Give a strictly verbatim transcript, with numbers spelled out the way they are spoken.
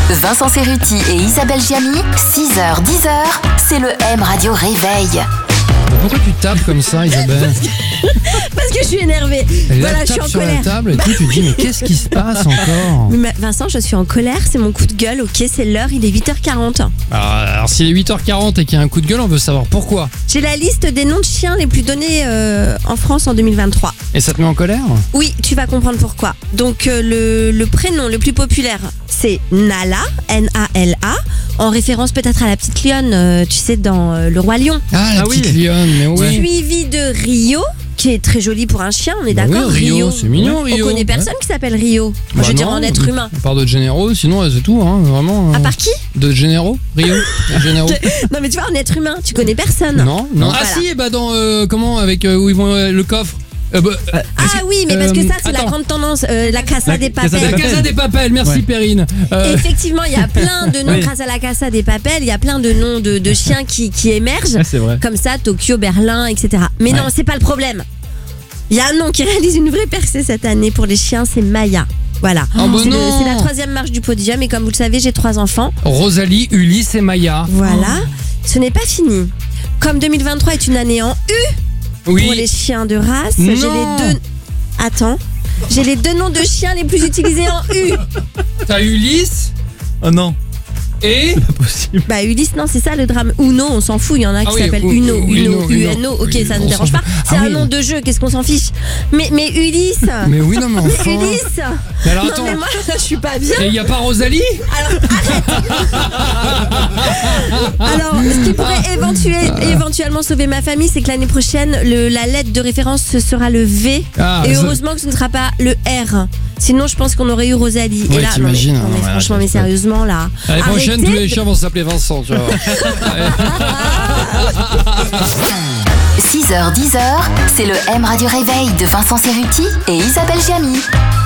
Vincent Cerruti et Isabelle Giamy, six heures dix heures, c'est le M Radio Réveil. Pourquoi tu tapes comme ça, Isabelle? Parce que je suis énervée. Elle voilà, je tape suis en sur colère. la table et tout, tu te dis mais qu'est-ce qui se passe encore? Mais Vincent, je suis en colère, c'est mon coup de gueule, ok, c'est l'heure, il est huit heures quarante. Alors, alors s'il est huit heures quarante et qu'il y a un coup de gueule, on veut savoir pourquoi. J'ai la liste des noms de chiens les plus donnés euh, en France en deux mille vingt-trois. Et ça te met en colère? Oui, tu vas comprendre pourquoi. Donc euh, le, le prénom le plus populaire, c'est Nala, N A L A, en référence peut-être à la petite lionne, euh, tu sais, dans euh, Le Roi Lion. Ah, la Ah petite oui. lionne, mais oui. Suivi de Rio, qui est très joli pour un chien, on est Bah d'accord? oui, Rio, c'est mignon, Rio. On connaît personne qui s'appelle Rio. Moi, je Bah dirais non, en être humain. À part de généraux, sinon c'est tout, hein, vraiment. À euh, part qui? De généraux, Rio, de généraux. Non, mais tu vois, en être humain, tu connais personne. Non, non. Ah Voilà. si, bah dans euh, comment avec euh, où ils vont euh, le coffre. Euh, bah, Ah oui, mais parce que ça, c'est la attends. grande tendance, euh, la Casa La des Casa Papel. des La Casa des Papel, merci Ouais. Perrine. Euh, Effectivement, il y a plein de noms Oui. grâce à la Casa des Papel. Il y a plein de noms de, de chiens qui, qui émergent. Ah, c'est vrai. Comme ça, Tokyo, Berlin, et cetera. Mais Ouais. non, c'est pas le problème. Il y a un nom qui réalise une vraie percée cette année pour les chiens, c'est Maya. Voilà. Ah bah c'est, le- non. c'est la troisième marche du podium et comme vous le savez, j'ai trois enfants. Rosalie, Ulysse et Maya. Voilà. Ce n'est pas fini. Comme deux mille vingt-trois est une année en U Oui. pour les chiens de race, Non. j'ai les deux. Attends. J'ai les deux noms de chiens les plus utilisés en U. T'as Ulysse Oh non, et pas possible. Bah Ulysse, non, c'est ça le drame. Uno, on s'en fout. Il y en a qui Ah oui, s'appellent U- Uno, U- Uno, Uno, U N O. Ok, Uno. ça ne On me dérange s'en pas. fout. C'est Ah un oui. nom de jeu. Qu'est-ce qu'on s'en fiche? Mais mais Ulysse. Mais oui, non, mais enfin. Ulysse. Mais alors Non attends. mais moi, je suis pas bien. Et il y a pas Rosalie? Alors arrête. Alors, ce qui pourrait éventuer- éventuellement sauver ma famille, c'est que l'année prochaine, le- la lettre de référence ce sera le V. Ah, Et ça- heureusement que ce ne sera pas le R. Sinon, je pense qu'on aurait eu Rosalie. Ouais, Et là, non mais, t'imagines, non, mais hein, ouais, franchement, là, mais c'est- sérieusement là. L'année prochaine, arrêtez tous les de- chiens vont s'appeler Vincent, tu vois. six heures dix heures, c'est le M Radio Réveil de Vincent Cerruti et Isabelle Giamy.